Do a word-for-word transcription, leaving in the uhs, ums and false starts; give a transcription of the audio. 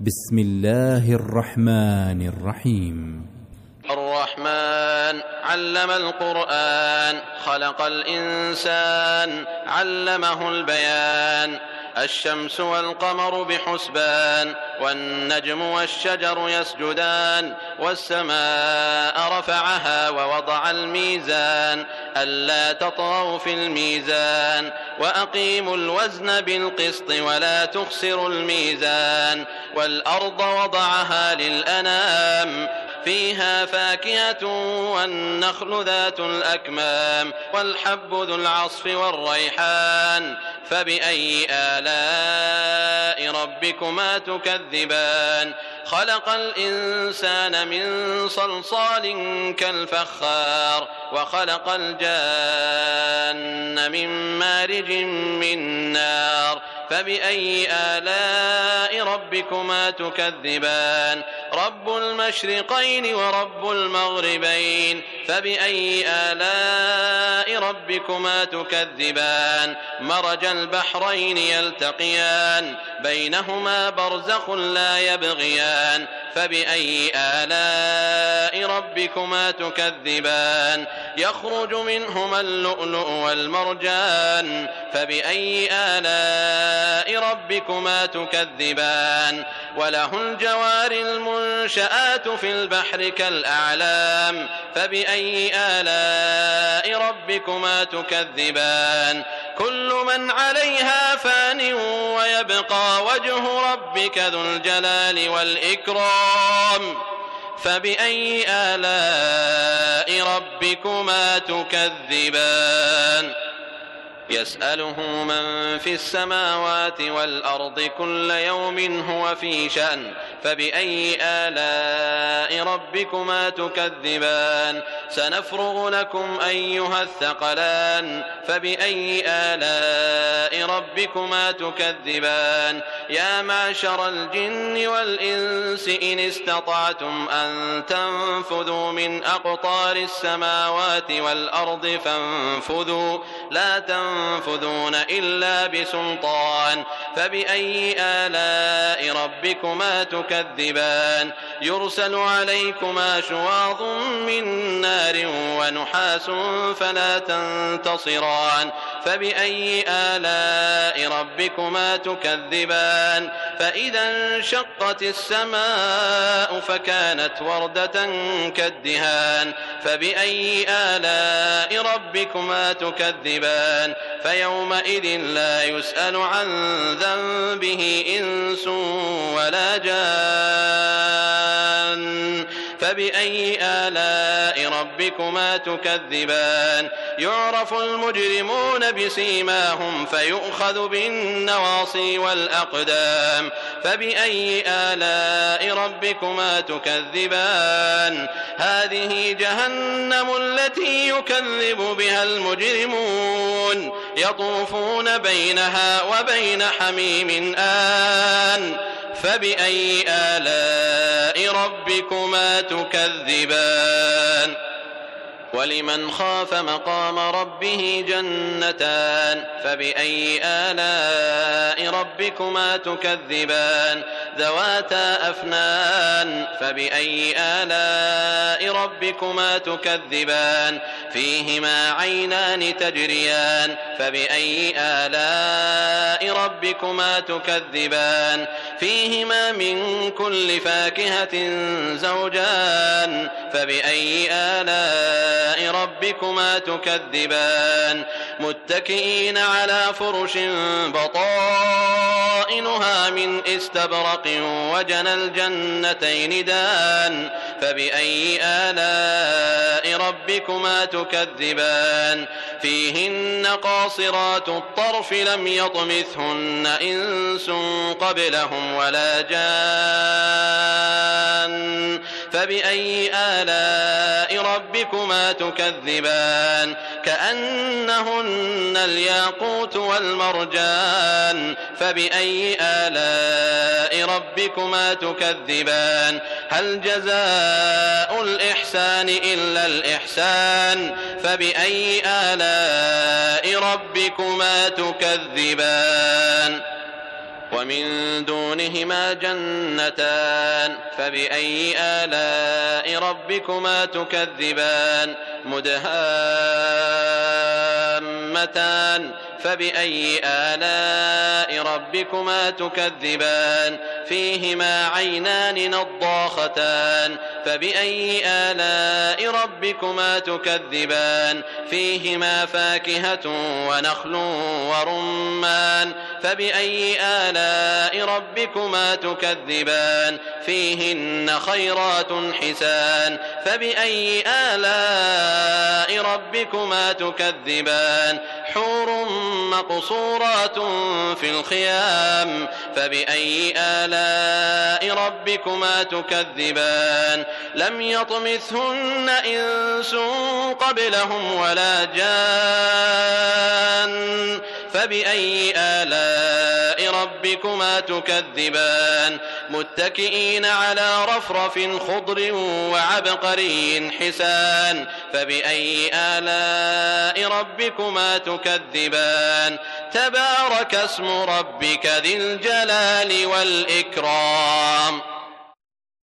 بسم الله الرحمن الرحيم. الرحمن علم القرآن، خلق الإنسان، علمه البيان. الشمس والقمر بحسبان، والنجم والشجر يسجدان. والسماء رفعها ووضع الميزان، ألا تطغوا في الميزان. وأقيموا الوزن بالقسط ولا تخسروا الميزان. والأرض وضعها للأنام، فيها فاكهة والنخل ذات الأكمام، والحب ذو العصف والريحان. فبأي آلاء ربكما تكذبان؟ خلق الإنسان من صلصال كالفخار، وخلق الجان من مارج من نار. فبأي آلاء ربكما تكذبان؟ رب المشرقين ورب المغربين. فبأي آلاء ربكما تكذبان؟ مرج البحرين يلتقيان، بينهما برزخ لا يبغيان. فبأي آلاء ربكما تكذبان؟ يخرج منهما اللؤلؤ والمرجان. فبأي آلاء ربكما تكذبان؟ وله الجوار المنشآت في البحر كالأعلام. فبأي آلاء ربكما تكذبان؟ كل من عليها فان، ويبقى وجه ربك ذو الجلال والإكرام. فبأي آلاء ربكما تكذبان؟ يسأله من في السماوات والأرض كل يوم هو في شأن. فبأي آلاء ربكما تكذبان؟ سنفرغ لكم أيها الثقلان. فبأي آلاء ربكما تكذبان؟ يا معشر الجن والإنس إن استطعتم أن تنفذوا من أقطار السماوات والأرض فانفذوا، لا تنفذون إلا بسلطان. فبأي آلاء ربكما تكذبان؟ يرسل عليكما شواظ من نار ونحاس فلا تنتصران. فبأي آلاء ربكما تكذبان؟ فإذا انشقت السماء فكانت وردة كالدهان. فبأي آلاء ربكما تكذبان؟ فيومئذ لا يسأل عن ذنبه إنس ولا جان. فبأي آلاء ربكما تكذبان؟ يعرف المجرمون بسيماهم فيؤخذ بالنواصي والأقدام. فبأي آلاء ربكما تكذبان؟ هذه جهنم التي يكذب بها المجرمون، يطوفون بينها وبين حميم آن. فبأي آلاء ربكما تكذبان؟ ولمن خاف مقام ربه جنتان. فبأي آلاء ربكما تكذبان؟ ذواتا أفنان. فبأي آلاء ربكما تكذبان؟ فيهما عينان تجريان. فبأي آلاء ربكما تكذبان؟ فيهما من كل فاكهة زوجان. فبأي آلاء ربكما تكذبان؟ متكئين على فرش بطائنها من استبرق وجنى الجنتين دان. فبأي آلاء ربكما تكذبان؟ فيهن قاصرات الطرف لم يطمثهن إنس قبلهم ولا جان. فبأي آلاء ربكما تكذبان؟ كأنهن الياقوت والمرجان. فبأي آلاء ربكما تكذبان؟ هل جزاء الإحسان إلا الإحسان؟ فبأي آلاء ربكما تكذبان؟ ومن دونهما جنتان فبأي آلاء ربكما تكذبان مدهامتان فبأي آلاء ربكما تكذبان فيهما عينان نضاختان فبأي آلاء ربكما تكذبان فيهما فاكهة ونخل ورمان فبأي آلاء ربكما تكذبان فيهن خيرات حسان فبأي آلاء ربكما تكذبان حور مقصورات في الخيام فبأي آلاء ربكما تكذبان لم يطمثهن إنس قبلهم ولا جان فبأي آلاء ربكما تكذبان متكئين على رفرف خضر وعبقري حسان فبأي آلاء ربكما تكذبان تبارك اسم ربك ذي الجلال والإكرام.